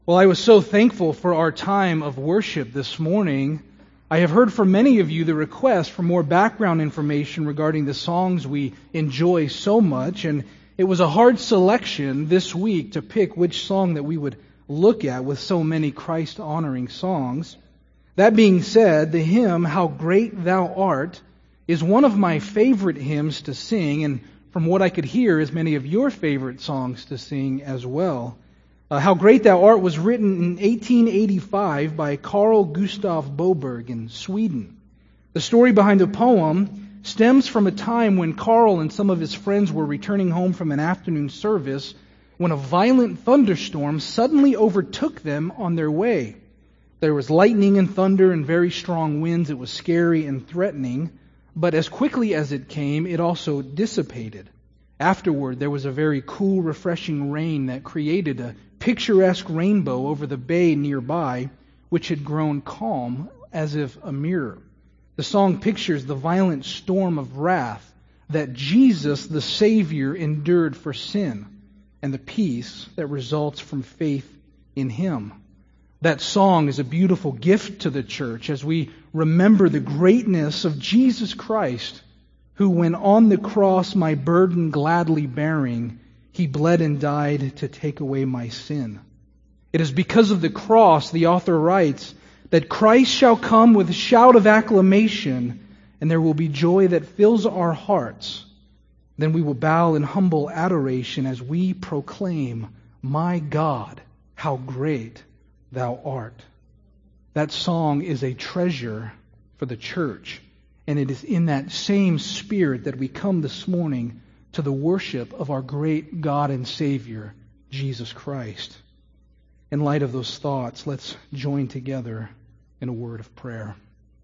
Well, I was so thankful for our time of worship this morning. I have heard from many of you the request for more background information regarding the songs we enjoy so much, and it was a hard selection this week to pick which song that we would look at with so many Christ-honoring songs. That being said, the hymn, How Great Thou Art, is one of my favorite hymns to sing, and from what I could hear, is many of your favorite songs to sing as well. How Great Thou Art was written in 1885 by Carl Gustav Boberg in Sweden. The story behind the poem stems from a time when Carl and some of his friends were returning home from an afternoon service when a violent thunderstorm suddenly overtook them on their way. There was lightning and thunder and very strong winds. It was scary and threatening, but as quickly as it came, it also dissipated. Afterward, there was a very cool, refreshing rain that created a picturesque rainbow over the bay nearby, which had grown calm as if a mirror. The song pictures the violent storm of wrath that Jesus, the Savior, endured for sin, and the peace that results from faith in Him. That song is a beautiful gift to the church as we remember the greatness of Jesus Christ, who, when on the cross my burden gladly bearing, He bled and died to take away my sin. It is because of the cross, the author writes, that Christ shall come with a shout of acclamation, and there will be joy that fills our hearts. Then we will bow in humble adoration as we proclaim, My God, how great Thou art. That song is a treasure for the church, and it is in that same spirit that we come this morning to the worship of our great God and Savior, Jesus Christ. In light of those thoughts, let's join together in a word of prayer.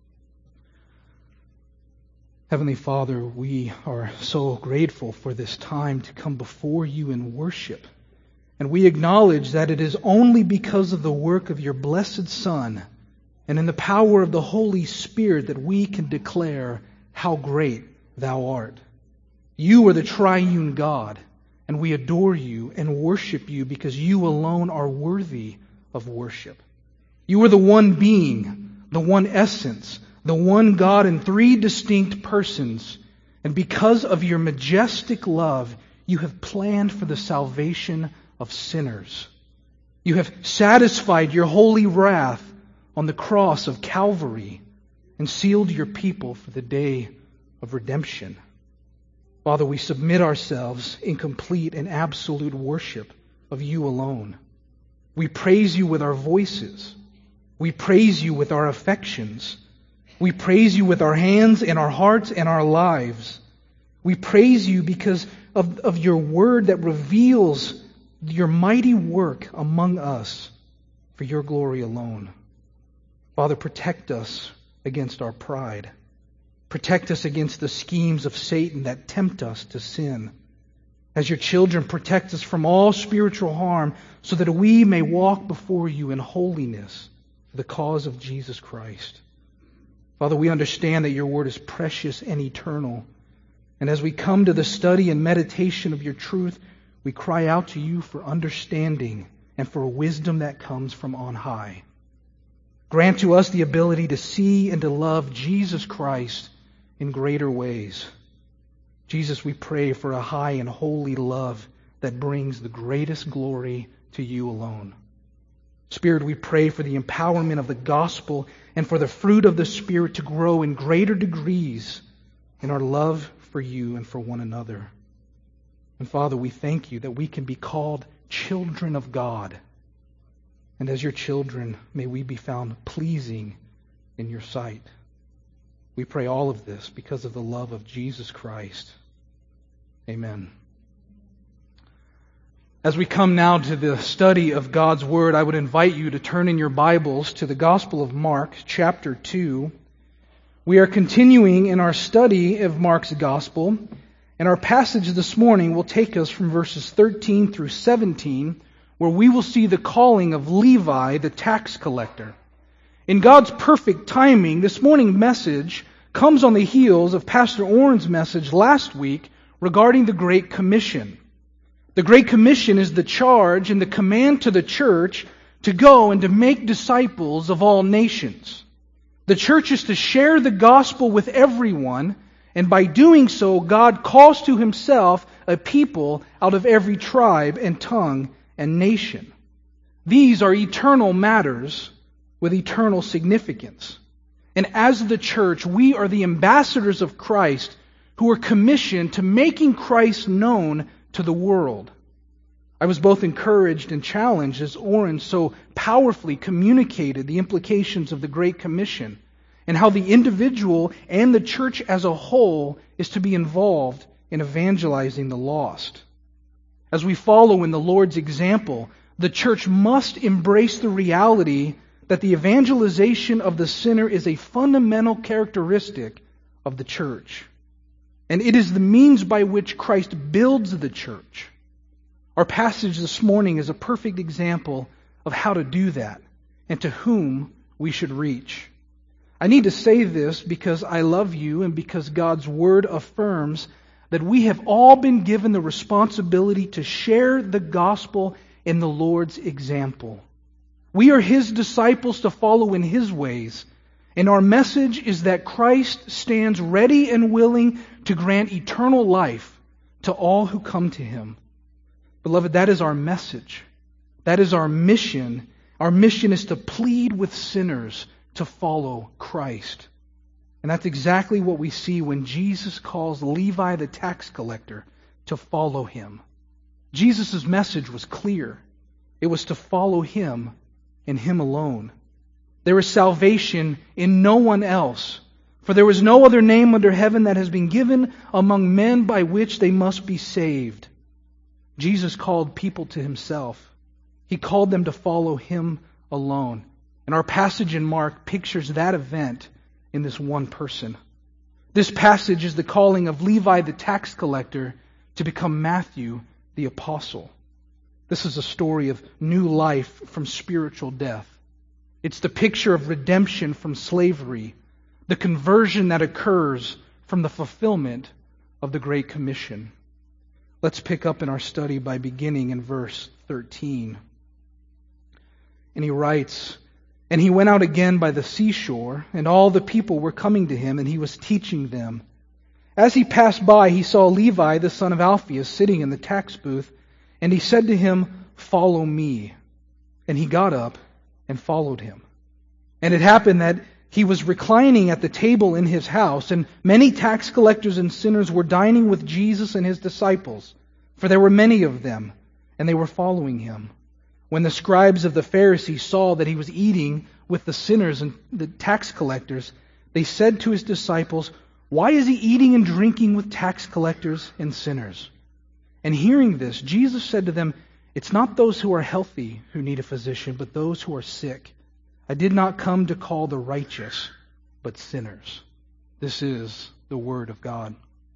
Heavenly Father, we are so grateful for this time to come before You in worship. And we acknowledge that it is only because of the work of Your blessed Son and in the power of the Holy Spirit that we can declare how great Thou art. You are the triune God, and we adore You and worship You because You alone are worthy of worship. You are the one being, the one essence, the one God in three distinct persons. And because of Your majestic love, You have planned for the salvation of sinners. You have satisfied Your holy wrath on the cross of Calvary and sealed Your people for the day of redemption. Father, we submit ourselves in complete and absolute worship of You alone. We praise You with our voices. We praise You with our affections. We praise You with our hands and our hearts and our lives. We praise You because of Your word that reveals Your mighty work among us for Your glory alone. Father, protect us against our pride. Protect us against the schemes of Satan that tempt us to sin. As Your children, protect us from all spiritual harm so that we may walk before You in holiness for the cause of Jesus Christ. Father, we understand that Your word is precious and eternal. And as we come to the study and meditation of Your truth, we cry out to You for understanding and for wisdom that comes from on high. Grant to us the ability to see and to love Jesus Christ in greater ways. Jesus, we pray for a high and holy love that brings the greatest glory to You alone. Spirit, we pray for the empowerment of the gospel and for the fruit of the Spirit to grow in greater degrees in our love for You and for one another. And Father, we thank You that we can be called children of God. And as Your children, may we be found pleasing in Your sight. We pray all of this because of the love of Jesus Christ. Amen. As we come now to the study of God's Word, I would invite you to turn in your Bibles to the Gospel of Mark, chapter 2. We are continuing in our study of Mark's Gospel, and our passage this morning will take us from verses 13 through 17, where we will see the calling of Levi, the tax collector. In God's perfect timing, this morning's message comes on the heels of Pastor Orrin's message last week regarding the Great Commission. The Great Commission is the charge and the command to the church to go and to make disciples of all nations. The church is to share the gospel with everyone, and by doing so, God calls to Himself a people out of every tribe and tongue and nation. These are eternal matters with eternal significance. And as the church, we are the ambassadors of Christ who are commissioned to making Christ known to the world. I was both encouraged and challenged as Oren so powerfully communicated the implications of the Great Commission and how the individual and the church as a whole is to be involved in evangelizing the lost. As we follow in the Lord's example, the church must embrace the reality that the evangelization of the sinner is a fundamental characteristic of the church. And it is the means by which Christ builds the church. Our passage this morning is a perfect example of how to do that and to whom we should reach. I need to say this because I love you and because God's Word affirms that we have all been given the responsibility to share the gospel in the Lord's example. We are His disciples to follow in His ways, and our message is that Christ stands ready and willing to grant eternal life to all who come to Him. Beloved, that is our message. That is our mission. Our mission is to plead with sinners to follow Christ. And that's exactly what we see when Jesus calls Levi the tax collector to follow Him. Jesus' message was clear. It was to follow Him and Him alone. There is salvation in no one else, for there is no other name under heaven that has been given among men by which they must be saved. Jesus called people to Himself. He called them to follow Him alone. And our passage in Mark pictures that event in this one person. This passage is the calling of Levi the tax collector to become Matthew the apostle. This is a story of new life from spiritual death. It's the picture of redemption from slavery, the conversion that occurs from the fulfillment of the Great Commission. Let's pick up in our study by beginning in verse 13. And he writes, "And he went out again by the seashore, and all the people were coming to him, and he was teaching them. As he passed by, he saw Levi, the son of Alphaeus, sitting in the tax booth, and he said to him, 'Follow me.' And he got up and followed him. And it happened that he was reclining at the table in his house, and many tax collectors and sinners were dining with Jesus and His disciples, for there were many of them, and they were following Him. When the scribes of the Pharisees saw that He was eating with the sinners and the tax collectors, they said to His disciples, 'Why is He eating and drinking with tax collectors and sinners?' And hearing this, Jesus said to them, 'It's not those who are healthy who need a physician, but those who are sick. I did not come to call the righteous, but sinners.'" This is the Word of God.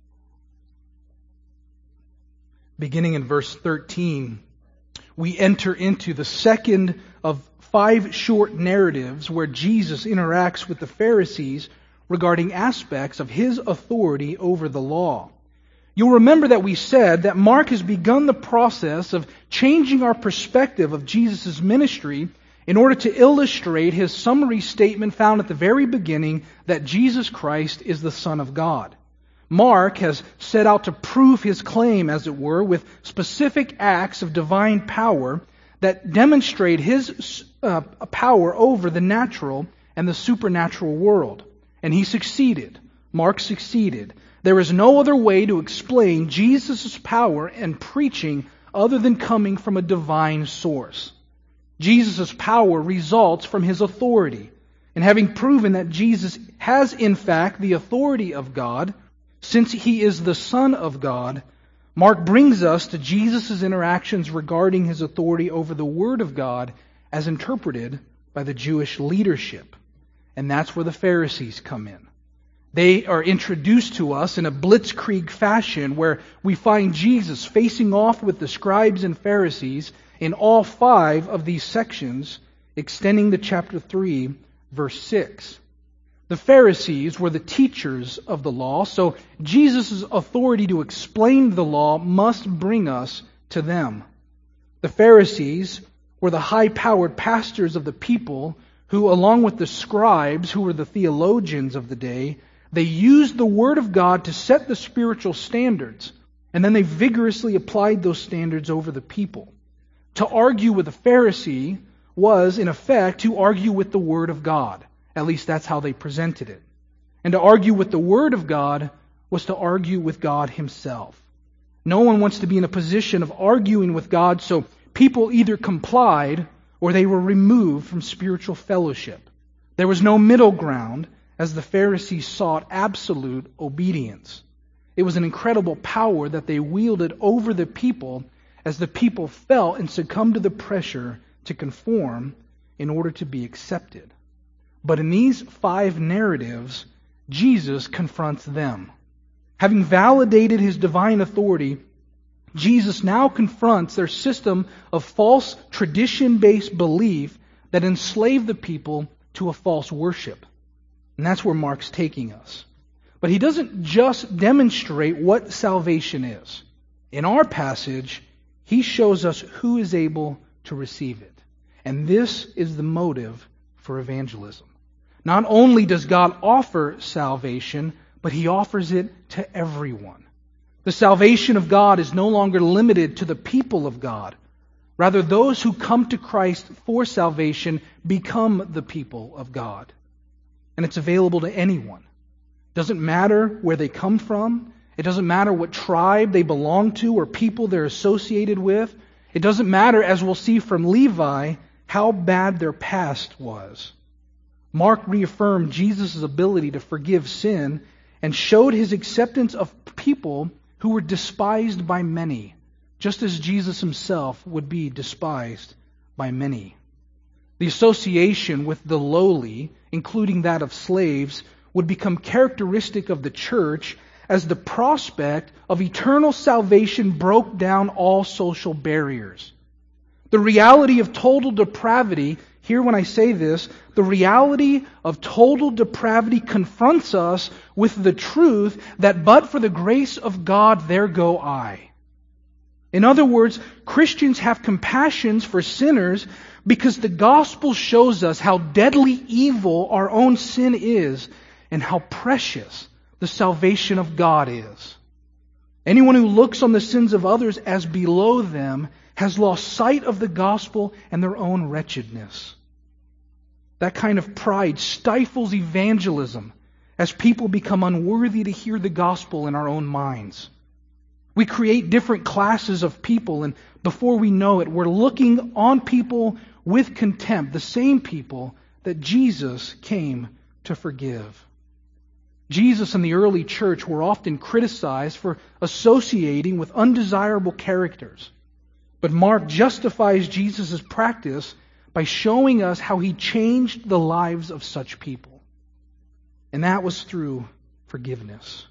Beginning in verse 13, we enter into the second of 5 short narratives where Jesus interacts with the Pharisees regarding aspects of His authority over the law. You'll remember that we said that Mark has begun the process of changing our perspective of Jesus' ministry in order to illustrate his summary statement found at the very beginning that Jesus Christ is the Son of God. Mark has set out to prove his claim, as it were, with specific acts of divine power that demonstrate His power over the natural and the supernatural world. And he succeeded. Mark succeeded. There is no other way to explain Jesus' power and preaching other than coming from a divine source. Jesus' power results from His authority. And having proven that Jesus has in fact the authority of God, since He is the Son of God, Mark brings us to Jesus' interactions regarding His authority over the Word of God as interpreted by the Jewish leadership. And that's where the Pharisees come in. They are introduced to us in a blitzkrieg fashion where we find Jesus facing off with the scribes and Pharisees in all 5 of these sections, extending to chapter 3, verse 6. The Pharisees were the teachers of the law, so Jesus' authority to explain the law must bring us to them. The Pharisees were the high-powered pastors of the people who, along with the scribes, who were the theologians of the day, they used the Word of God to set the spiritual standards, and then they vigorously applied those standards over the people. To argue with a Pharisee was, in effect, to argue with the Word of God. At least that's how they presented it. And to argue with the Word of God was to argue with God Himself. No one wants to be in a position of arguing with God, so people either complied or they were removed from spiritual fellowship. There was no middle ground, as the Pharisees sought absolute obedience. It was an incredible power that they wielded over the people as the people felt and succumbed to the pressure to conform in order to be accepted. But in these 5 narratives, Jesus confronts them. Having validated His divine authority, Jesus now confronts their system of false tradition-based belief that enslaved the people to a false worship. And that's where Mark's taking us. But he doesn't just demonstrate what salvation is. In our passage, he shows us who is able to receive it. And this is the motive for evangelism. Not only does God offer salvation, but He offers it to everyone. The salvation of God is no longer limited to the people of God. Rather, those who come to Christ for salvation become the people of God. And it's available to anyone. It doesn't matter where they come from. It doesn't matter what tribe they belong to or people they're associated with. It doesn't matter, as we'll see from Levi, how bad their past was. Mark reaffirmed Jesus' ability to forgive sin and showed His acceptance of people who were despised by many, just as Jesus Himself would be despised by many. The association with the lowly, including that of slaves, would become characteristic of the church as the prospect of eternal salvation broke down all social barriers. The reality of total depravity, here when I say this, the reality of total depravity confronts us with the truth that but for the grace of God, there go I. In other words, Christians have compassion for sinners because the gospel shows us how deadly evil our own sin is and how precious the salvation of God is. Anyone who looks on the sins of others as below them has lost sight of the gospel and their own wretchedness. That kind of pride stifles evangelism as people become unworthy to hear the gospel in our own minds. We create different classes of people, and before we know it, we're looking on people with contempt, the same people that Jesus came to forgive. Jesus and the early church were often criticized for associating with undesirable characters. But Mark justifies Jesus' practice by showing us how He changed the lives of such people. And that was through forgiveness.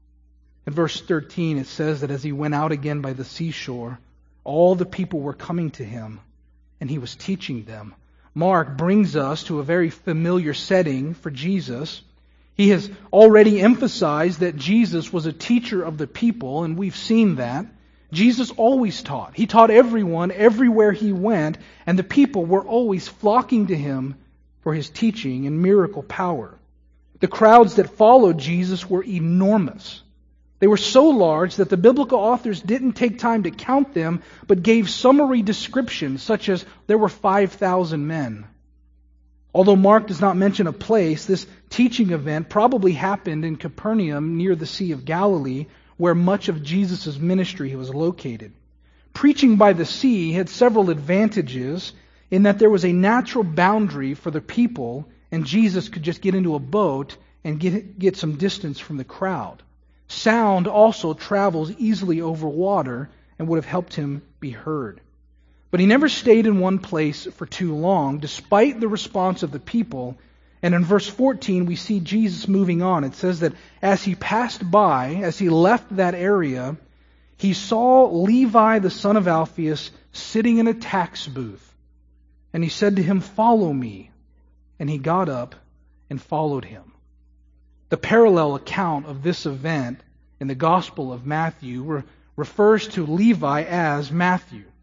In verse 13 it says that as He went out again by the seashore, all the people were coming to Him, and He was teaching them. Mark brings us to a very familiar setting for Jesus. He has already emphasized that Jesus was a teacher of the people, and we've seen that. Jesus always taught. He taught everyone, everywhere He went, and the people were always flocking to Him for His teaching and miracle power. The crowds that followed Jesus were enormous. They were so large that the biblical authors didn't take time to count them, but gave summary descriptions, such as there were 5,000 men. Although Mark does not mention a place, this teaching event probably happened in Capernaum near the Sea of Galilee, where much of Jesus' ministry was located. Preaching by the sea had several advantages in that there was a natural boundary for the people, and Jesus could just get into a boat and get some distance from the crowd. Sound also travels easily over water and would have helped Him be heard. But He never stayed in one place for too long, despite the response of the people. And in verse 14, we see Jesus moving on. It says that as He passed by, as He left that area, He saw Levi the son of Alphaeus sitting in a tax booth. And He said to him, "Follow me." And he got up and followed Him. The parallel account of this event in the Gospel of Matthew refers to Levi as Matthew.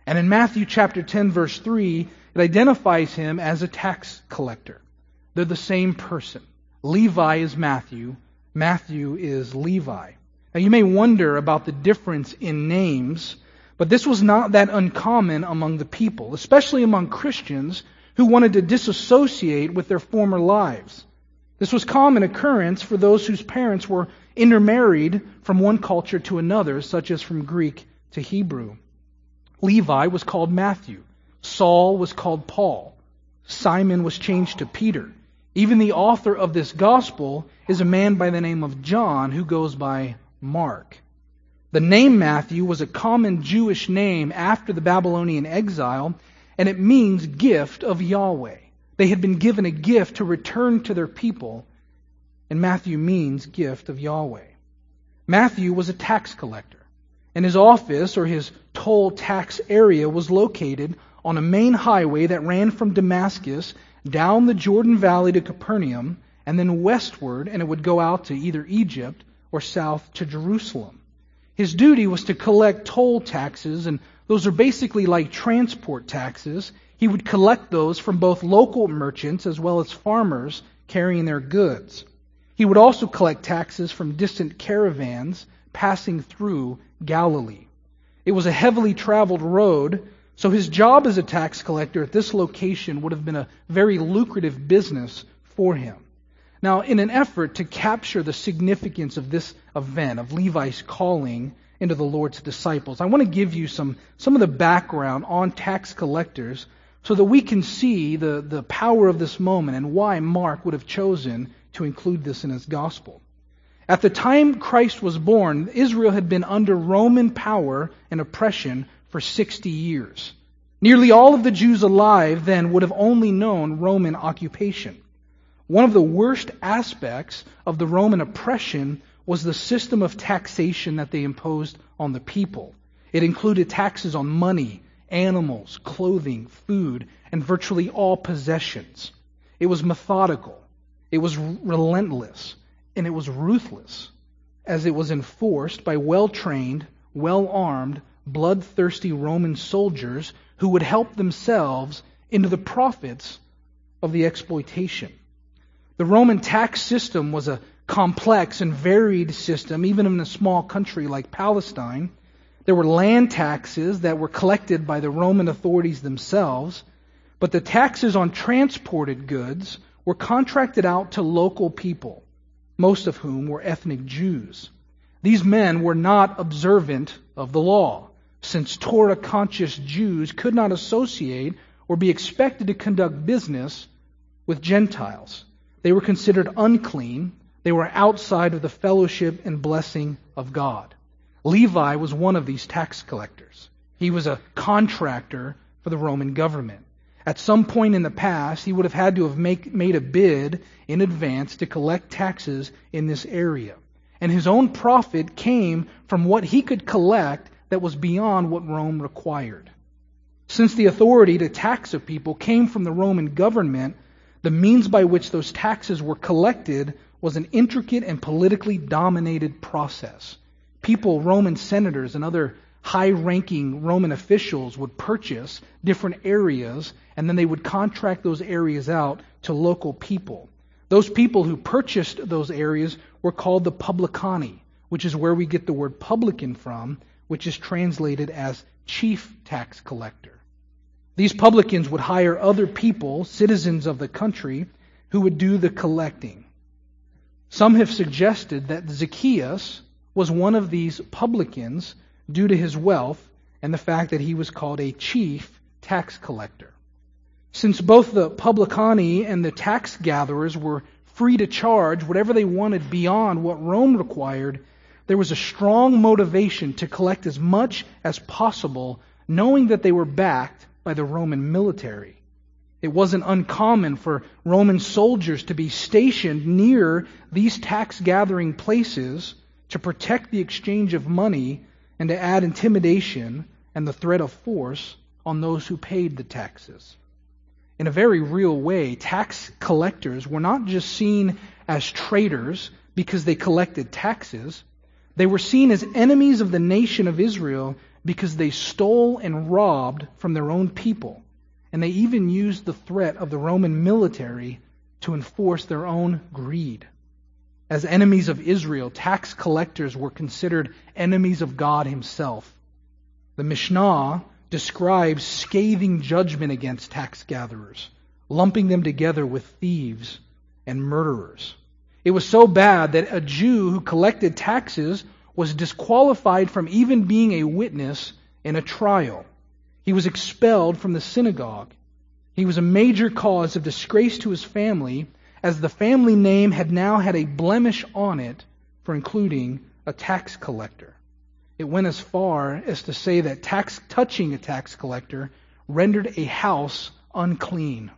And in Matthew chapter 10, verse 3, it identifies him as a tax collector. They're the same person. Levi is Matthew. Matthew is Levi. Now you may wonder about the difference in names, but this was not that uncommon among the people, especially among Christians who wanted to disassociate with their former lives. This was common occurrence for those whose parents were intermarried from one culture to another, such as from Greek to Hebrew. Levi was called Matthew. Saul was called Paul. Simon was changed to Peter. Even the author of this gospel is a man by the name of John who goes by Mark. The name Matthew was a common Jewish name after the Babylonian exile, and it means gift of Yahweh. They had been given a gift to return to their people, and Matthew means gift of Yahweh. Matthew was a tax collector, and his office or his toll tax area was located on a main highway that ran from Damascus down the Jordan Valley to Capernaum, and then westward, and it would go out to either Egypt or south to Jerusalem. His duty was to collect toll taxes, and those are basically like transport taxes. He would collect those from both local merchants as well as farmers carrying their goods. He would also collect taxes from distant caravans passing through Galilee. It was a heavily traveled road, so his job as a tax collector at this location would have been a very lucrative business for him. Now, in an effort to capture the significance of this event, of Levi's calling into the Lord's disciples, I want to give you some of the background on tax collectors so that we can see the power of this moment and why Mark would have chosen to include this in his gospel. At the time Christ was born, Israel had been under Roman power and oppression for 60 years. Nearly all of the Jews alive then would have only known Roman occupation. One of the worst aspects of the Roman oppression was the system of taxation that they imposed on the people. It included taxes on money, animals, clothing, food, and virtually all possessions. It was methodical, it was relentless, and it was ruthless, as it was enforced by well-trained, well-armed, bloodthirsty Roman soldiers who would help themselves into the profits of the exploitation. The Roman tax system was a complex and varied system, even in a small country like Palestine. There were land taxes that were collected by the Roman authorities themselves, but the taxes on transported goods were contracted out to local people, most of whom were ethnic Jews. These men were not observant of the law, since Torah-conscious Jews could not associate or be expected to conduct business with Gentiles. They were considered unclean. They were outside of the fellowship and blessing of God. Levi was one of these tax collectors. He was a contractor for the Roman government. At some point in the past, he would have had to have made a bid in advance to collect taxes in this area. And his own profit came from what he could collect that was beyond what Rome required. Since the authority to tax a people came from the Roman government, the means by which those taxes were collected was an intricate and politically dominated process. People, Roman senators and other high-ranking Roman officials would purchase different areas, and then they would contract those areas out to local people. Those people who purchased those areas were called the publicani, which is where we get the word publican from, which is translated as chief tax collector. These publicans would hire other people, citizens of the country, who would do the collecting. Some have suggested that Zacchaeus was one of these publicans due to his wealth and the fact that he was called a chief tax collector. Since both the publicani and the tax gatherers were free to charge whatever they wanted beyond what Rome required, there was a strong motivation to collect as much as possible, knowing that they were backed by the Roman military. It wasn't uncommon for Roman soldiers to be stationed near these tax-gathering places to protect the exchange of money and to add intimidation and the threat of force on those who paid the taxes. In a very real way, tax collectors were not just seen as traitors because they collected taxes. They were seen as enemies of the nation of Israel because they stole and robbed from their own people, and they even used the threat of the Roman military to enforce their own greed. As enemies of Israel, tax collectors were considered enemies of God Himself. The Mishnah describes scathing judgment against tax gatherers, lumping them together with thieves and murderers. It was so bad that a Jew who collected taxes was disqualified from even being a witness in a trial. He was expelled from the synagogue. He was a major cause of disgrace to his family, as the family name had now had a blemish on it for including a tax collector. It went as far as to say that touching a tax collector rendered a house unclean.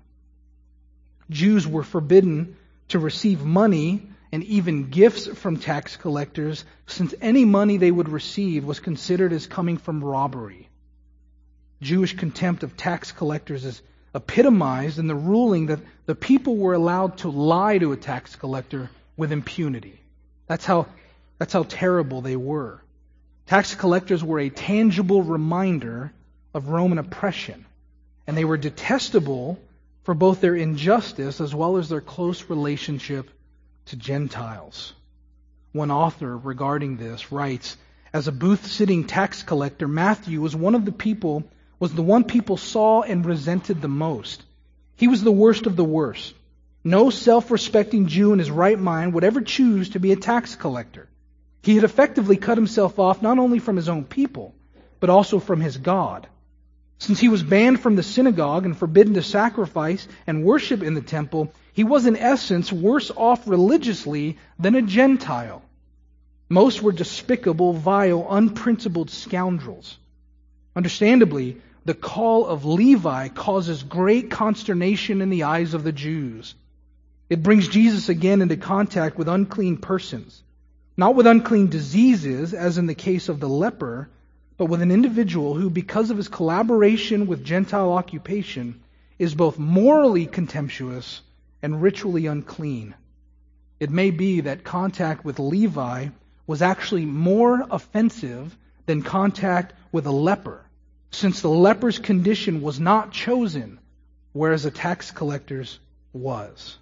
Jews were forbidden to receive money and even gifts from tax collectors, since any money they would receive was considered as coming from robbery. Jewish contempt of tax collectors is epitomized in the ruling that the people were allowed to lie to a tax collector with impunity. That's how terrible they were. Tax collectors were a tangible reminder of Roman oppression, and they were detestable for both their injustice as well as their close relationship to Gentiles. One author regarding this writes, as a booth-sitting tax collector, Matthew was the one people saw and resented the most. He was the worst of the worst. No self-respecting Jew in his right mind would ever choose to be a tax collector. He had effectively cut himself off not only from his own people, but also from his God. Since he was banned from the synagogue and forbidden to sacrifice and worship in the temple, he was in essence worse off religiously than a Gentile. Most were despicable, vile, unprincipled scoundrels. Understandably, the call of Levi causes great consternation in the eyes of the Jews. It brings Jesus again into contact with unclean persons, not with unclean diseases, as in the case of the leper, but with an individual who, because of his collaboration with Gentile occupation, is both morally contemptuous and ritually unclean. It may be that contact with Levi was actually more offensive than contact with a leper, since the leper's condition was not chosen, whereas a tax collector's was.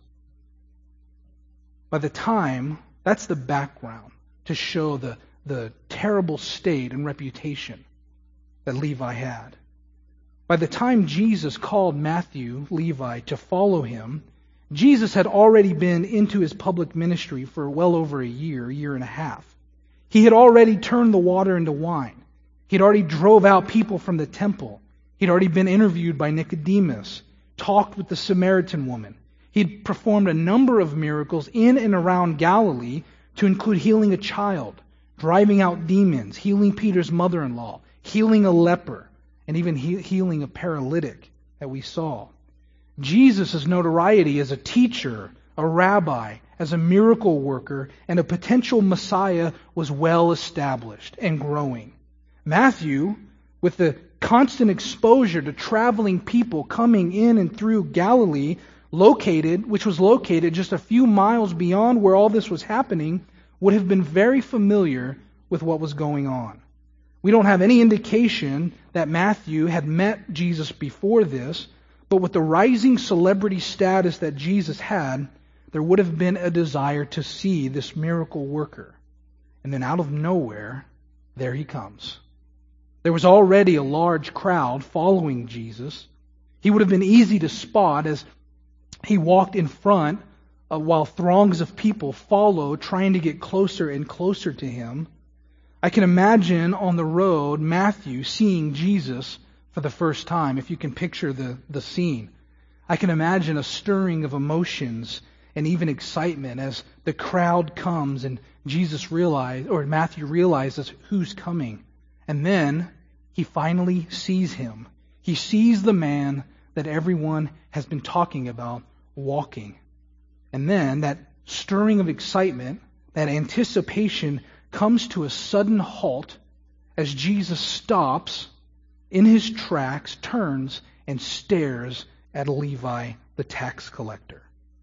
That's the background to show the terrible state and reputation that Levi had. By the time Jesus called Matthew, Levi, to follow him, Jesus had already been into his public ministry for well over a year and a half. He had already turned the water into wine. He had already drove out people from the temple. He'd already been interviewed by Nicodemus, talked with the Samaritan woman. He'd performed a number of miracles in and around Galilee, to include healing a child, driving out demons, healing Peter's mother-in-law, healing a leper, and even healing a paralytic that we saw. Jesus' notoriety as a teacher, a rabbi, as a miracle worker, and a potential Messiah was well established and growing. Matthew, with the constant exposure to traveling people coming in and through Galilee, which was located just a few miles beyond where all this was happening, would have been very familiar with what was going on. We don't have any indication that Matthew had met Jesus before this, but with the rising celebrity status that Jesus had, there would have been a desire to see this miracle worker. And then out of nowhere, there he comes. There was already a large crowd following Jesus. He would have been easy to spot as he walked in front while throngs of people followed, trying to get closer and closer to him. I can imagine on the road Matthew seeing Jesus for the first time, if you can picture the scene. I can imagine a stirring of emotions and even excitement as the crowd comes and Matthew realizes who's coming. And then he finally sees him. He sees the man that everyone has been talking about walking. And then that stirring of excitement, that anticipation, comes to a sudden halt as Jesus stops in his tracks, turns, and stares at Levi, the tax collector.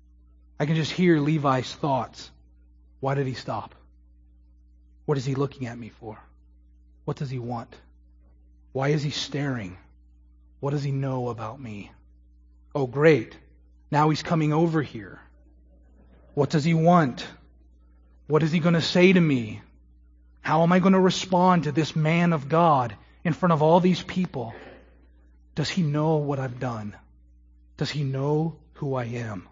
I can just hear Levi's thoughts. Why did he stop? What is he looking at me for? What does he want? Why is he staring? What does he know about me? Oh, great. Now he's coming over here. What does he want? What is he going to say to me? How am I going to respond to this man of God in front of all these people? Does he know what I've done? Does he know who I am?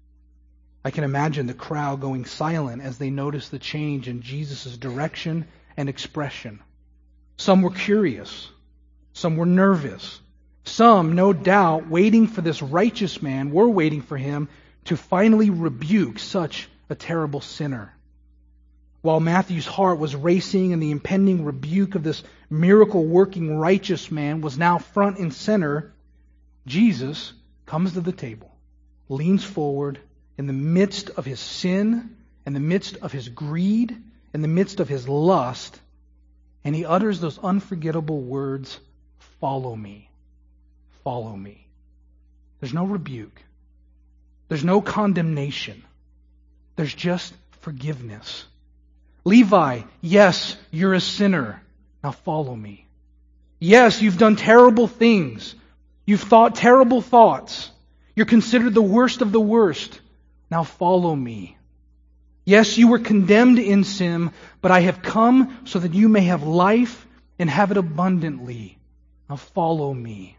I can imagine the crowd going silent as they noticed the change in Jesus' direction and expression. Some were curious. Some were nervous. Some, no doubt, waiting for this righteous man, were waiting for him to finally rebuke such a terrible sinner. While Matthew's heart was racing and the impending rebuke of this miracle-working righteous man was now front and center, Jesus comes to the table, leans forward in the midst of his sin, in the midst of his greed, in the midst of his lust, and he utters those unforgettable words, "Follow me. Follow me." There's no rebuke. There's no condemnation. There's just forgiveness. Levi, yes, you're a sinner. Now follow me. Yes, you've done terrible things. You've thought terrible thoughts. You're considered the worst of the worst. Now follow me. Yes, you were condemned in sin, but I have come so that you may have life and have it abundantly. Now follow me.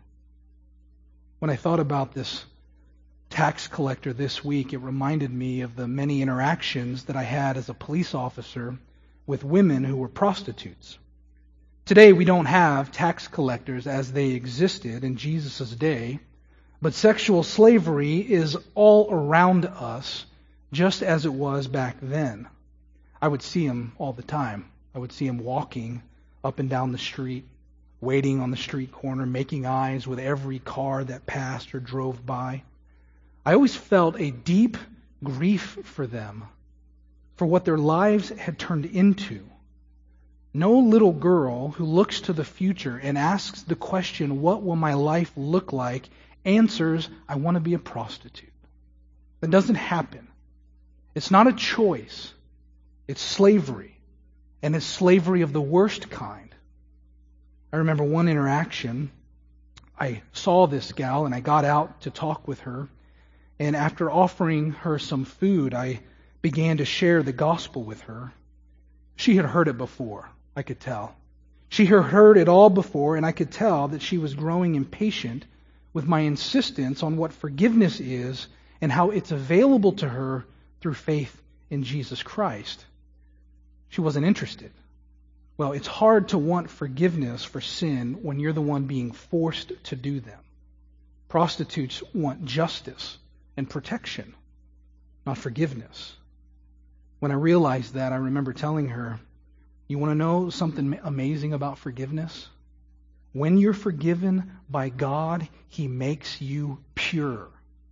When I thought about this tax collector this week, it reminded me of the many interactions that I had as a police officer with women who were prostitutes. Today we don't have tax collectors as they existed in Jesus' day, but sexual slavery is all around us, just as it was back then. I would see them all the time. I would see them walking up and down the street, waiting on the street corner, making eyes with every car that passed or drove by. I always felt a deep grief for them, for what their lives had turned into. No little girl who looks to the future and asks the question, "What will my life look like?" answers, "I want to be a prostitute." That doesn't happen. It's not a choice. It's slavery. And it's slavery of the worst kind. I remember one interaction. I saw this gal and I got out to talk with her. And after offering her some food, I began to share the gospel with her. She had heard it before, I could tell. She had heard it all before, and I could tell that she was growing impatient with my insistence on what forgiveness is and how it's available to her through faith in Jesus Christ. She wasn't interested. Well, it's hard to want forgiveness for sin when you're the one being forced to do them. Prostitutes want justice and protection, not forgiveness. When I realized that, I remember telling her, "You want to know something amazing about forgiveness? When you're forgiven by God, He makes you pure."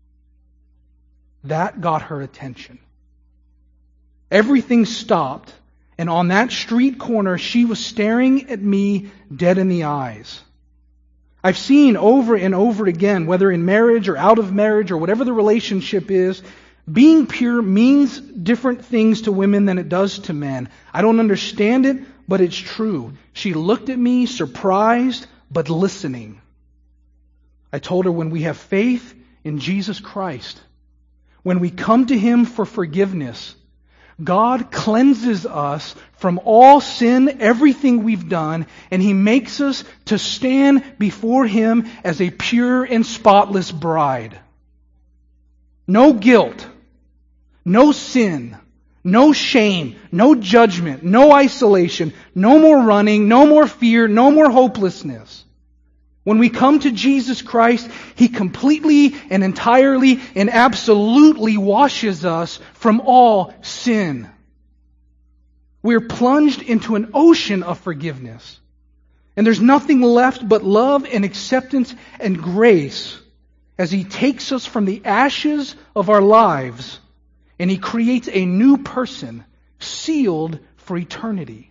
That got her attention. Everything stopped, and on that street corner, she was staring at me dead in the eyes. I've seen over and over again, whether in marriage or out of marriage or whatever the relationship is, being pure means different things to women than it does to men. I don't understand it, but it's true. She looked at me, surprised, but listening. I told her, when we have faith in Jesus Christ, when we come to Him for forgiveness, God cleanses us from all sin, everything we've done, and He makes us to stand before Him as a pure and spotless bride. No guilt, no sin, no shame, no judgment, no isolation, no more running, no more fear, no more hopelessness. When we come to Jesus Christ, He completely and entirely and absolutely washes us from all sin. We're plunged into an ocean of forgiveness. And there's nothing left but love and acceptance and grace as He takes us from the ashes of our lives and He creates a new person sealed for eternity.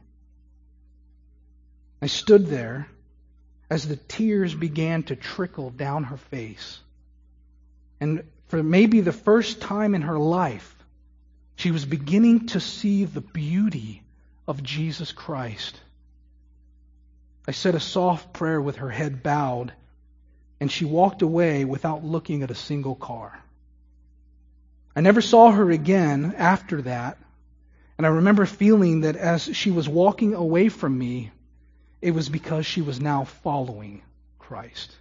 I stood there as the tears began to trickle down her face. And for maybe the first time in her life, she was beginning to see the beauty of Jesus Christ. I said a soft prayer with her head bowed, and she walked away without looking at a single car. I never saw her again after that, and I remember feeling that as she was walking away from me, it was because she was now following Christ.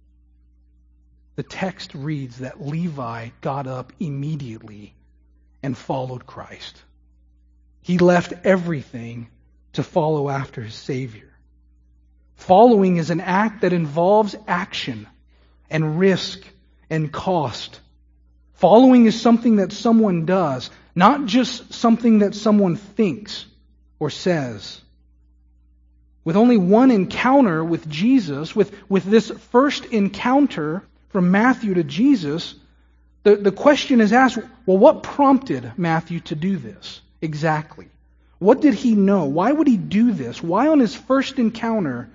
The text reads that Levi got up immediately and followed Christ. He left everything to follow after his Savior. Following is an act that involves action and risk and cost. Following is something that someone does, not just something that someone thinks or says. With only one encounter with Jesus, with this first encounter from Matthew to Jesus, the question is asked, well, what prompted Matthew to do this exactly? What did he know? Why would he do this? Why on his first encounter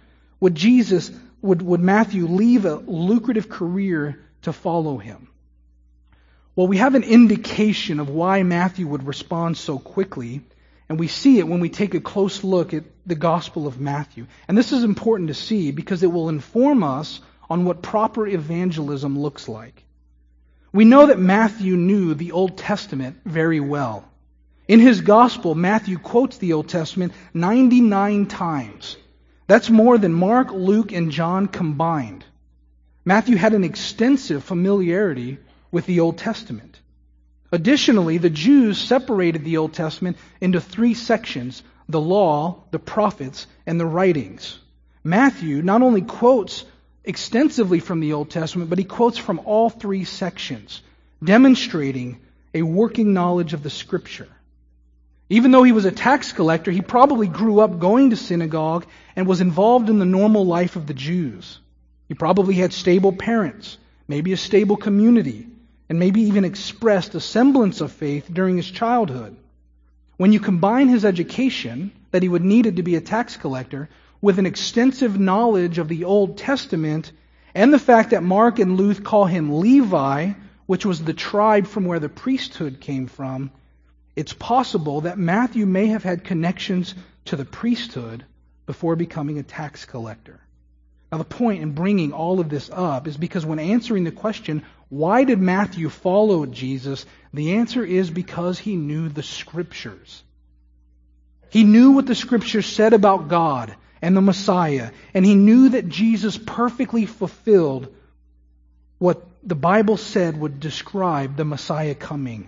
would Matthew leave a lucrative career to follow him? Well, we have an indication of why Matthew would respond so quickly, and we see it when we take a close look at the Gospel of Matthew. And this is important to see because it will inform us on what proper evangelism looks like. We know that Matthew knew the Old Testament very well. In his Gospel, Matthew quotes the Old Testament 99 times. That's more than Mark, Luke, and John combined. Matthew had an extensive familiarity with the Old Testament. Additionally, the Jews separated the Old Testament into 3 sections: the law, the prophets, and the writings. Matthew not only quotes extensively from the Old Testament, but he quotes from all 3 sections, demonstrating a working knowledge of the Scripture. Even though he was a tax collector, he probably grew up going to synagogue and was involved in the normal life of the Jews. He probably had stable parents, maybe a stable community, and maybe even expressed a semblance of faith during his childhood. When you combine his education, that he would needed to be a tax collector, with an extensive knowledge of the Old Testament, and the fact that Mark and Luke call him Levi, which was the tribe from where the priesthood came from, it's possible that Matthew may have had connections to the priesthood before becoming a tax collector. Now, the point in bringing all of this up is because when answering the question, why did Matthew follow Jesus? The answer is because he knew the Scriptures. He knew what the Scriptures said about God and the Messiah, and he knew that Jesus perfectly fulfilled what the Bible said would describe the Messiah coming.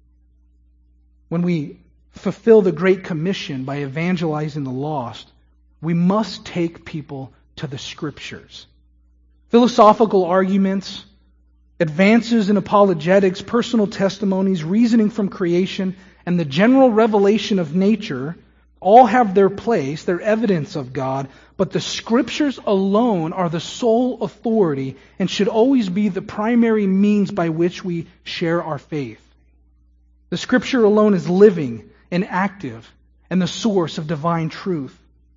When we fulfill the Great Commission by evangelizing the lost, we must take people to the Scriptures. Philosophical arguments, advances in apologetics, personal testimonies, reasoning from creation, and the general revelation of nature all have their place, their evidence of God, but the Scriptures alone are the sole authority and should always be the primary means by which we share our faith. The Scripture alone is living and active and the source of divine truth.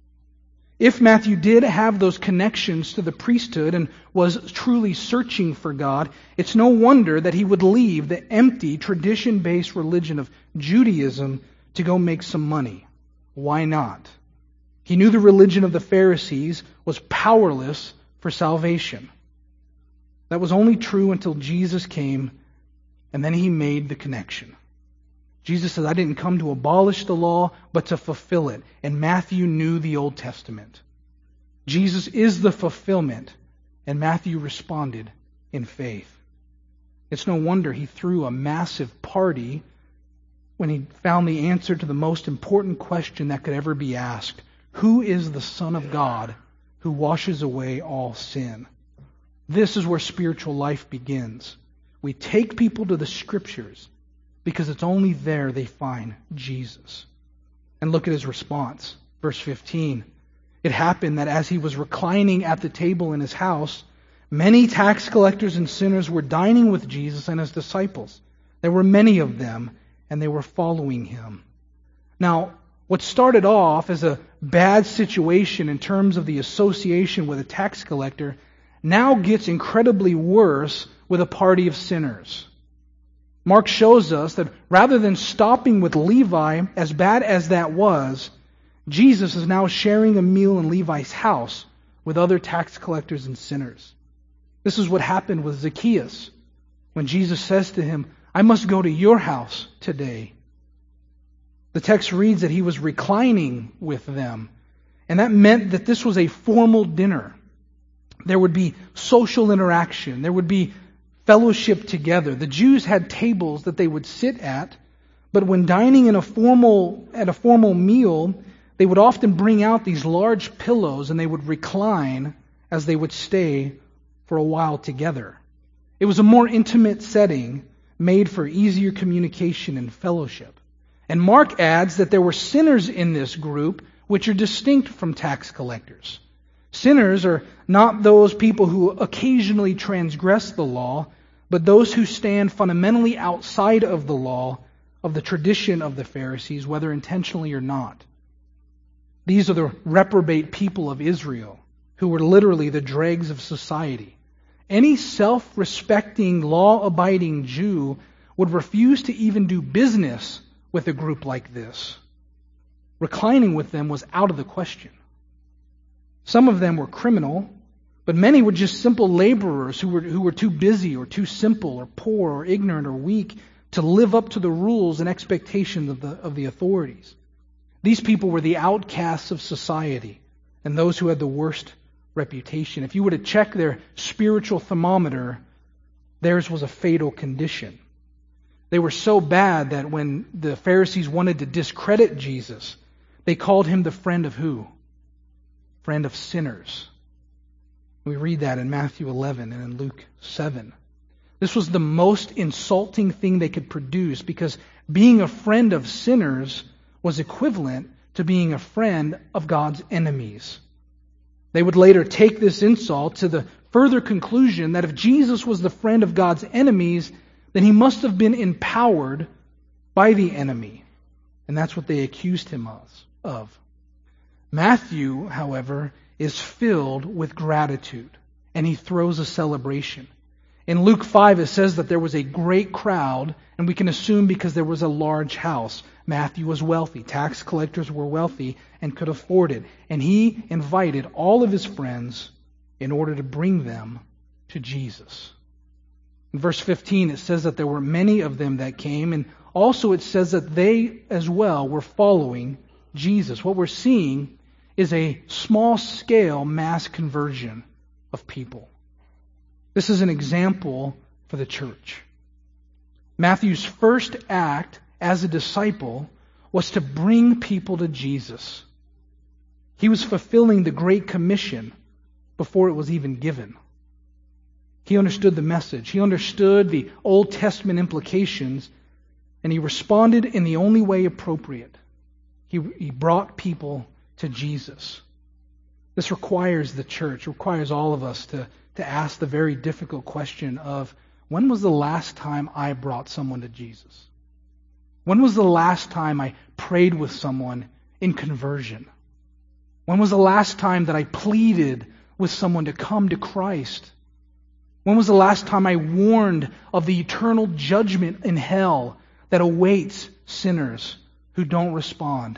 If Matthew did have those connections to the priesthood and was truly searching for God, it's no wonder that he would leave the empty, tradition-based religion of Judaism to go make some money. Why not? He knew the religion of the Pharisees was powerless for salvation. That was only true until Jesus came, and then he made the connection. Jesus said, I didn't come to abolish the law, but to fulfill it. And Matthew knew the Old Testament. Jesus is the fulfillment, and Matthew responded in faith. It's no wonder he threw a massive party when he found the answer to the most important question that could ever be asked. Who is the Son of God who washes away all sin? This is where spiritual life begins. We take people to the Scriptures because it's only there they find Jesus. And look at his response. Verse 15. It happened that as he was reclining at the table in his house, many tax collectors and sinners were dining with Jesus and his disciples. There were many of them, and they were following him. Now, what started off as a bad situation in terms of the association with a tax collector now gets incredibly worse with a party of sinners. Mark shows us that rather than stopping with Levi, as bad as that was, Jesus is now sharing a meal in Levi's house with other tax collectors and sinners. This is what happened with Zacchaeus when Jesus says to him, I must go to your house today. The text reads that he was reclining with them, and that meant that this was a formal dinner. There would be social interaction. There would be fellowship together. The Jews had tables that they would sit at, but when dining at a formal meal, they would often bring out these large pillows and they would recline as they would stay for a while together. It was a more intimate setting made for easier communication and fellowship. And Mark adds that there were sinners in this group which are distinct from tax collectors. Sinners are not those people who occasionally transgress the law, but those who stand fundamentally outside of the law, of the tradition of the Pharisees, whether intentionally or not. These are the reprobate people of Israel, who were literally the dregs of society. Any self-respecting, law-abiding Jew would refuse to even do business with a group like this. Reclining with them was out of the question. Some of them were criminal, but many were just simple laborers who were too busy or too simple or poor or ignorant or weak to live up to the rules and expectations of the authorities. These people were the outcasts of society and those who had the worst reputation. If you were to check their spiritual thermometer, theirs was a fatal condition. They were so bad that when the Pharisees wanted to discredit Jesus, they called him the friend of who? Friend of sinners. We read that in Matthew 11 and in Luke 7. This was the most insulting thing they could produce, because being a friend of sinners was equivalent to being a friend of God's enemies. They would later take this insult to the further conclusion that if Jesus was the friend of God's enemies, then he must have been empowered by the enemy. And that's what they accused him of. Matthew, however, is filled with gratitude, and he throws a celebration. In Luke 5, it says that there was a great crowd, and we can assume because there was a large house. Matthew was wealthy. Tax collectors were wealthy and could afford it. And he invited all of his friends in order to bring them to Jesus. In verse 15, it says that there were many of them that came, and also it says that they as well were following Jesus. What we're seeing is a small-scale mass conversion of people. This is an example for the church. Matthew's first act as a disciple was to bring people to Jesus. He was fulfilling the Great Commission before it was even given. He understood the message. He understood the Old Testament implications, and he responded in the only way appropriate. He brought people to Jesus. This requires the church, requires all of us to ask the very difficult question of, when was the last time I brought someone to Jesus? When was the last time I prayed with someone in conversion? When was the last time that I pleaded with someone to come to Christ? When was the last time I warned of the eternal judgment in hell that awaits sinners who don't respond?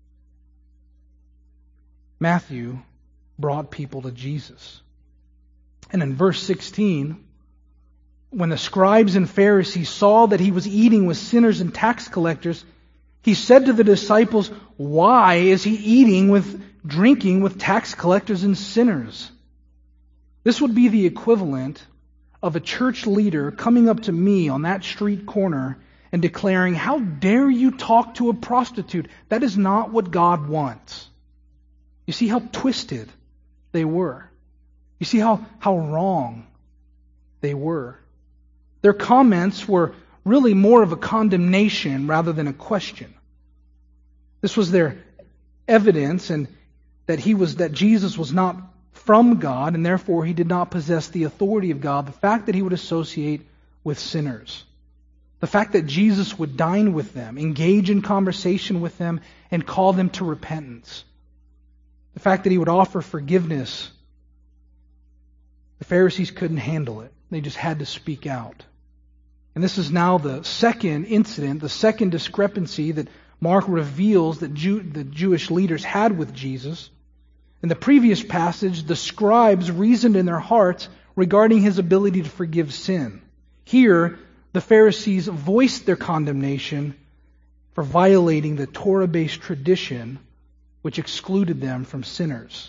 Matthew brought people to Jesus. And in verse 16, when the scribes and Pharisees saw that he was eating with sinners and tax collectors, he said to the disciples, "Why is he drinking with tax collectors and sinners?" This would be the equivalent of a church leader coming up to me on that street corner and declaring, "How dare you talk to a prostitute? That is not what God wants." You see how twisted they were. You see how wrong they were. Their comments were really more of a condemnation rather than a question. This was their evidence, and that Jesus was not from God, and therefore he did not possess the authority of God. The fact that he would associate with sinners. The fact that Jesus would dine with them, engage in conversation with them, and call them to repentance. The fact that he would offer forgiveness. The Pharisees couldn't handle it. They just had to speak out. And this is now the second incident, the second discrepancy that Mark reveals that the Jewish leaders had with Jesus. In the previous passage, the scribes reasoned in their hearts regarding his ability to forgive sin. Here, the Pharisees voiced their condemnation for violating the Torah-based tradition which excluded them from sinners.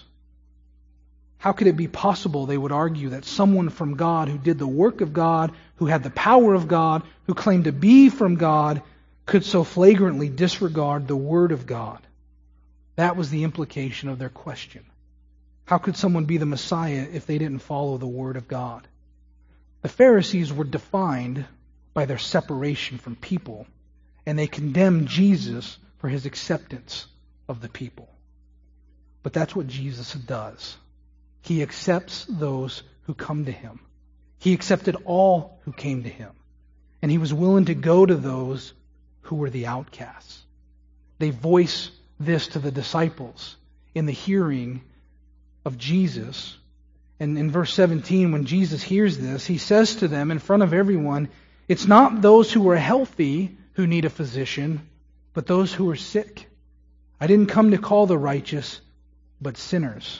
How could it be possible, they would argue, that someone from God who did the work of God, who had the power of God, who claimed to be from God, could so flagrantly disregard the Word of God? That was the implication of their question. How could someone be the Messiah if they didn't follow the Word of God? The Pharisees were defined by their separation from people, and they condemned Jesus for his acceptance of the people. But that's what Jesus does. He accepts those who come to him. He accepted all who came to him, and he was willing to go to those who were the outcasts. They voice this to the disciples in the hearing of Jesus. And in verse 17, when Jesus hears this, he says to them in front of everyone, "It's not those who are healthy who need a physician, but those who are sick. I didn't come to call the righteous, but sinners."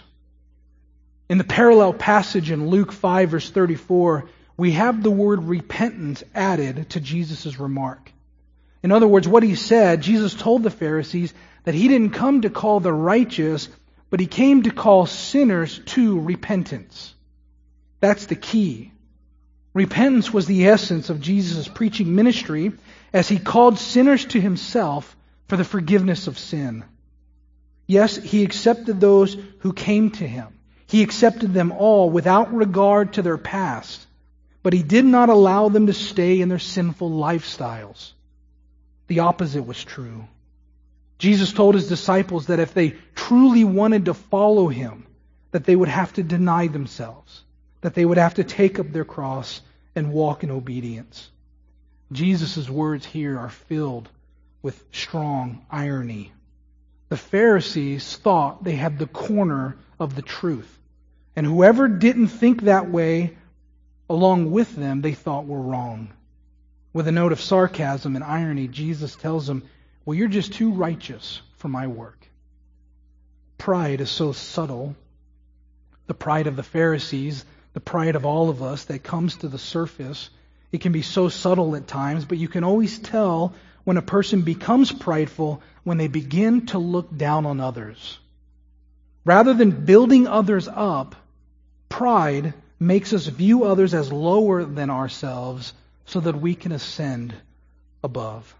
In the parallel passage in Luke 5, verse 34, we have the word repentance added to Jesus' remark. In other words, what he said, Jesus told the Pharisees that he didn't come to call the righteous, but he came to call sinners to repentance. That's the key. Repentance was the essence of Jesus' preaching ministry as he called sinners to himself for the forgiveness of sin. Yes, he accepted those who came to him. He accepted them all without regard to their past, but he did not allow them to stay in their sinful lifestyles. The opposite was true. Jesus told his disciples that if they truly wanted to follow him, that they would have to deny themselves, that they would have to take up their cross and walk in obedience. Jesus' words here are filled with strong irony. The Pharisees thought they had the corner of the truth, and whoever didn't think that way along with them, they thought were wrong. With a note of sarcasm and irony, Jesus tells them, "Well, you're just too righteous for my work." Pride is so subtle. The pride of the Pharisees, the pride of all of us that comes to the surface, it can be so subtle at times, but you can always tell when a person becomes prideful when they begin to look down on others. Rather than building others up, pride makes us view others as lower than ourselves so that we can ascend above.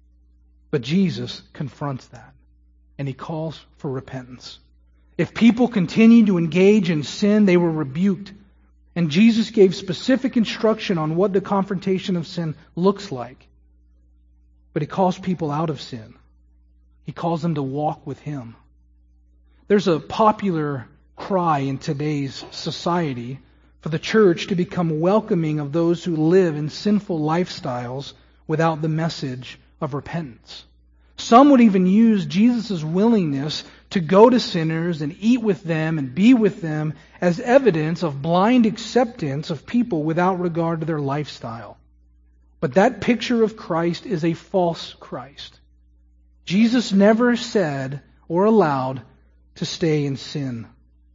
But Jesus confronts that, and he calls for repentance. If people continue to engage in sin, they were rebuked. And Jesus gave specific instruction on what the confrontation of sin looks like. But he calls people out of sin. He calls them to walk with him. There's a popular cry in today's society for the church to become welcoming of those who live in sinful lifestyles without the message of repentance. Some would even use Jesus' willingness to go to sinners and eat with them and be with them as evidence of blind acceptance of people without regard to their lifestyle. But that picture of Christ is a false Christ. Jesus never said or allowed to stay in sin.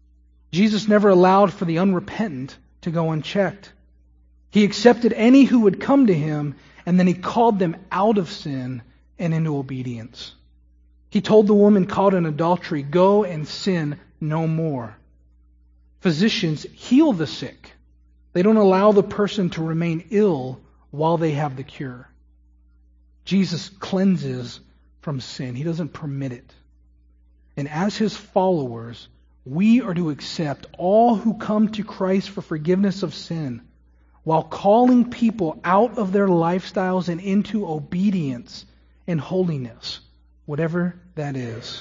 Jesus never allowed for the unrepentant to go unchecked. He accepted any who would come to him, and then he called them out of sin and into obedience. He told the woman caught in adultery, "Go and sin no more." Physicians heal the sick. They don't allow the person to remain ill while they have the cure. Jesus cleanses from sin. He doesn't permit it. And as his followers, we are to accept all who come to Christ for forgiveness of sin, while calling people out of their lifestyles and into obedience and holiness, whatever that is.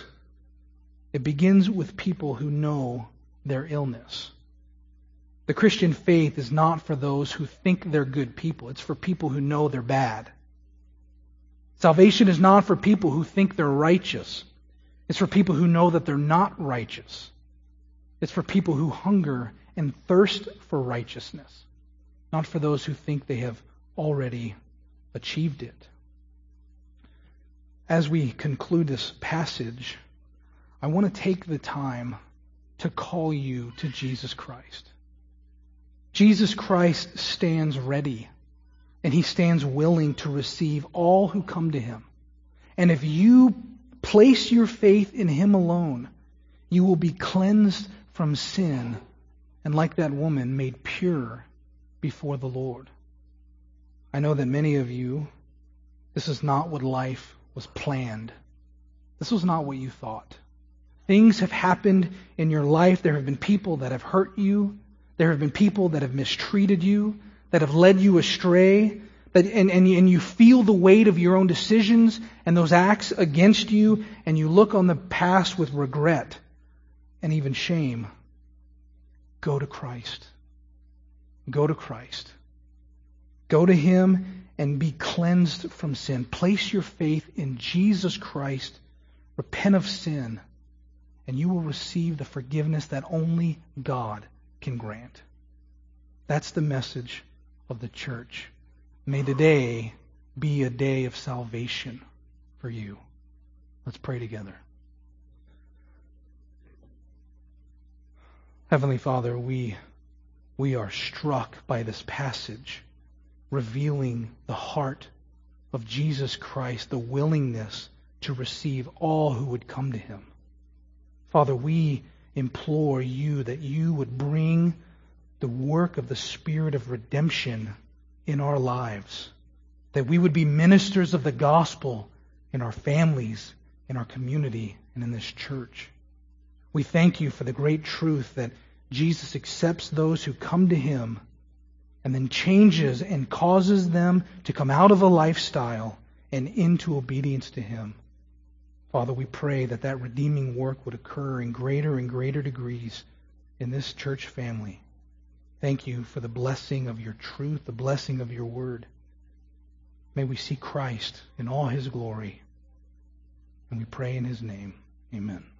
It begins with people who know their illness. The Christian faith is not for those who think they're good people. It's for people who know they're bad. Salvation is not for people who think they're righteous. It's for people who know that they're not righteous. It's for people who hunger and thirst for righteousness, not for those who think they have already achieved it. as we conclude this passage, I want to take the time to call you to Jesus Christ. Jesus Christ stands ready, and he stands willing to receive all who come to him. And if you place your faith in him alone, you will be cleansed from sin and, like that woman, made pure before the Lord. I know that many of you, this is not what life was planned. This was not what you thought. Things have happened in your life. There have been people that have hurt you. There have been people that have mistreated you, that have led you astray, and you feel the weight of your own decisions and those acts against you, and you look on the past with regret and even shame. Go to Christ. Go to Christ. Go to him and be cleansed from sin. Place your faith in Jesus Christ. Repent of sin, and you will receive the forgiveness that only God can grant. That's the message of the church. May today be a day of salvation for you. Let's pray together. Heavenly Father, we are struck by this passage, revealing the heart of Jesus Christ, the willingness to receive all who would come to him. Father, we implore you that you would bring the work of the Spirit of redemption in our lives, that we would be ministers of the gospel in our families, in our community, and in this church. We thank you for the great truth that Jesus accepts those who come to him and then changes and causes them to come out of a lifestyle and into obedience to him. Father, we pray that that redeeming work would occur in greater and greater degrees in this church family. Thank you for the blessing of your truth, the blessing of your word. May we see Christ in all his glory. And we pray in his name. Amen.